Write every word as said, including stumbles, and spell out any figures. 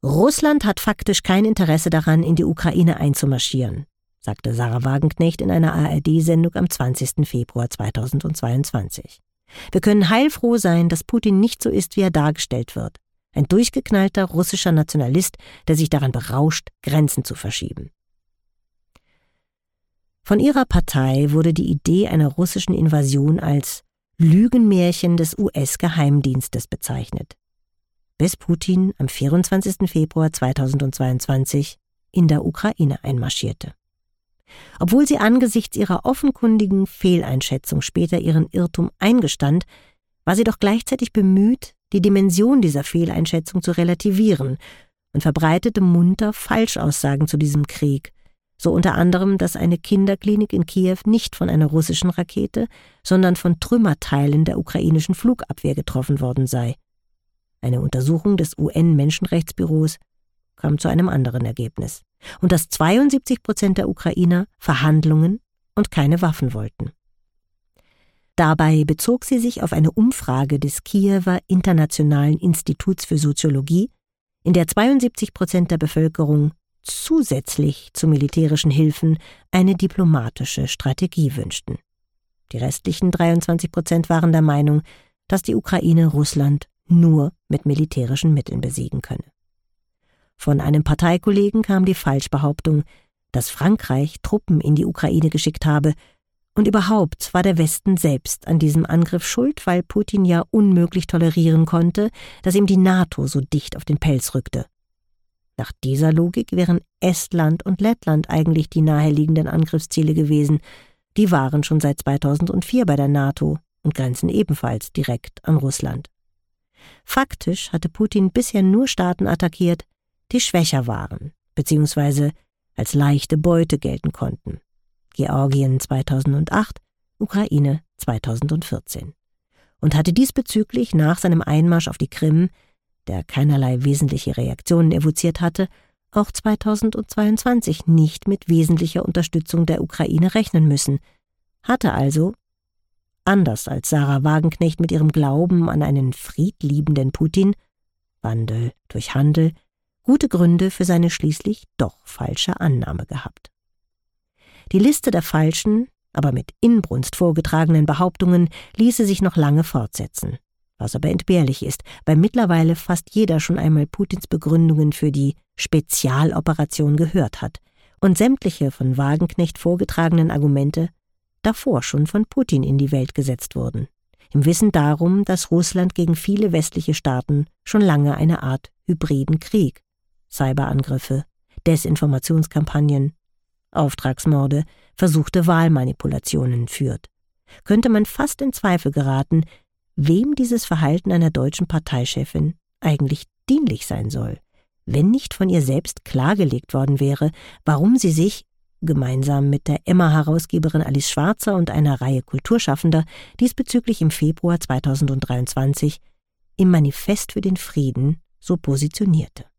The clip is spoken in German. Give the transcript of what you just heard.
Russland hat faktisch kein Interesse daran, in die Ukraine einzumarschieren, sagte Sarah Wagenknecht in einer A R D-Sendung am zwanzigsten Februar zweitausendzweiundzwanzig. Wir können heilfroh sein, dass Putin nicht so ist, wie er dargestellt wird. Ein durchgeknallter russischer Nationalist, der sich daran berauscht, Grenzen zu verschieben. Von ihrer Partei wurde die Idee einer russischen Invasion als Lügenmärchen des U S-Geheimdienstes bezeichnet, bis Putin am vierundzwanzigsten Februar zweitausendzweiundzwanzig in der Ukraine einmarschierte. Obwohl sie angesichts ihrer offenkundigen Fehleinschätzung später ihren Irrtum eingestand, war sie doch gleichzeitig bemüht, die Dimension dieser Fehleinschätzung zu relativieren und verbreitete munter Falschaussagen zu diesem Krieg, so unter anderem, dass eine Kinderklinik in Kiew nicht von einer russischen Rakete, sondern von Trümmerteilen der ukrainischen Flugabwehr getroffen worden sei. Eine Untersuchung des U N-Menschenrechtsbüros kam zu einem anderen Ergebnis. Und dass zweiundsiebzig Prozent der Ukrainer Verhandlungen und keine Waffen wollten. Dabei bezog sie sich auf eine Umfrage des Kiewer Internationalen Instituts für Soziologie, in der zweiundsiebzig Prozent der Bevölkerung zusätzlich zu militärischen Hilfen eine diplomatische Strategie wünschten. Die restlichen dreiundzwanzig Prozent waren der Meinung, dass die Ukraine Russland nur mit militärischen Mitteln besiegen könne. Von einem Parteikollegen kam die Falschbehauptung, dass Frankreich Truppen in die Ukraine geschickt habe, und überhaupt war der Westen selbst an diesem Angriff schuld, weil Putin ja unmöglich tolerieren konnte, dass ihm die NATO so dicht auf den Pelz rückte. Nach dieser Logik wären Estland und Lettland eigentlich die naheliegenden Angriffsziele gewesen. Die waren schon seit zweitausendvier bei der NATO und grenzen ebenfalls direkt an Russland. Faktisch hatte Putin bisher nur Staaten attackiert, die schwächer waren, beziehungsweise als leichte Beute gelten konnten. Georgien zweitausendacht, Ukraine zweitausendvierzehn. Und hatte diesbezüglich nach seinem Einmarsch auf die Krim, der keinerlei wesentliche Reaktionen evoziert hatte, auch zweitausendzweiundzwanzig nicht mit wesentlicher Unterstützung der Ukraine rechnen müssen, hatte also, anders als Sarah Wagenknecht mit ihrem Glauben an einen friedliebenden Putin, Wandel durch Handel, gute Gründe für seine schließlich doch falsche Annahme gehabt. Die Liste der falschen, aber mit Inbrunst vorgetragenen Behauptungen ließe sich noch lange fortsetzen, was aber entbehrlich ist, weil mittlerweile fast jeder schon einmal Putins Begründungen für die Spezialoperation gehört hat und sämtliche von Wagenknecht vorgetragenen Argumente davor schon von Putin in die Welt gesetzt wurden, im Wissen darum, dass Russland gegen viele westliche Staaten schon lange eine Art hybriden Krieg, Cyberangriffe, Desinformationskampagnen, Auftragsmorde, versuchte Wahlmanipulationen führt, könnte man fast in Zweifel geraten, wem dieses Verhalten einer deutschen Parteichefin eigentlich dienlich sein soll, wenn nicht von ihr selbst klargelegt worden wäre, warum sie sich, gemeinsam mit der Emma-Herausgeberin Alice Schwarzer und einer Reihe Kulturschaffender, diesbezüglich im Februar zweitausenddreiundzwanzig im Manifest für den Frieden so positionierte.